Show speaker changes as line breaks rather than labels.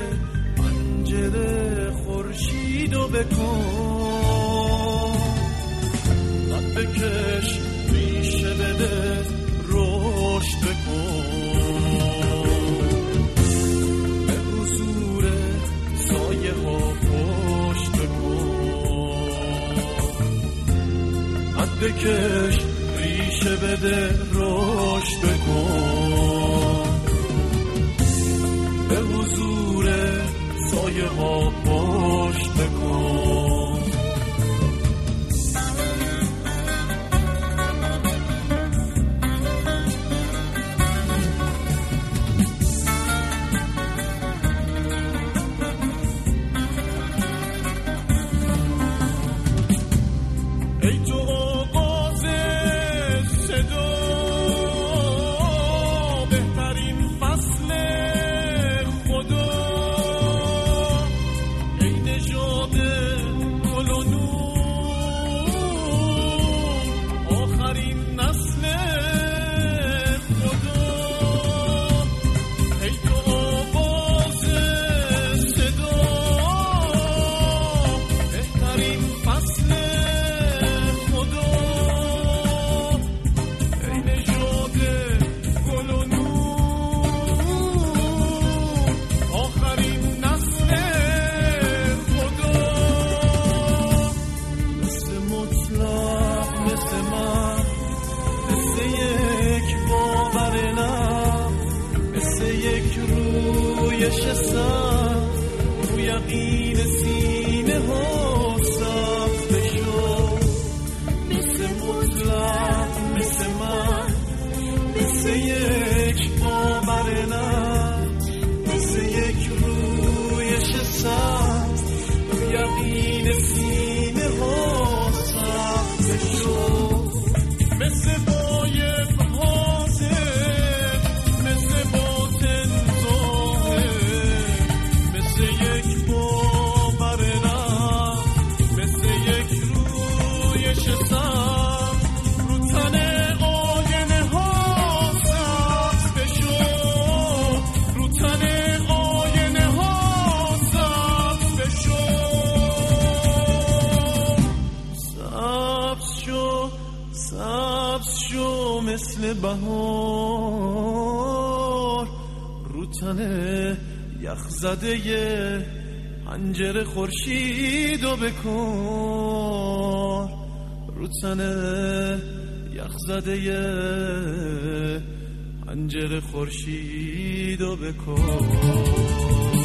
پنجره خورشیدو بکن، قد بکش ریشه بده رشد بکن، به حضور سایه ها پشت بکن، قد بکش ریشه بده رشد بکن، به حضور سایه ها پشت بکن. ای تو آغاز صدا، بهترین فصل خدا، ای نژاد گل و نور، آخرین نسل خدا. ای تو آواز صدا، بهترین فصل خدا، ای نژاد گل و نور، آخرین نسل خدا. مثل مطلق، مثل من، مثل یک باور نم، مثل یک رویش سر، رو یقین سینه ها سخت بشو. مثل مطلق، مثل من، مثل یک باور نم، مثل یک رویش سر، رو یقین سینه ها سخت بشو. مثل غایب حاضر، مثل باطن ظاهر، مثل یک باور نم، مثل یک رویش سر، رو تن آینه ها سبز بشو، رو تن آینه ها سبز بشو. سبز شو، سبز شو مثل بهار، رو تن یخ زده پنجره خورشیدو بکن، رو تن یخ زده پنجره خورشیدو بکن.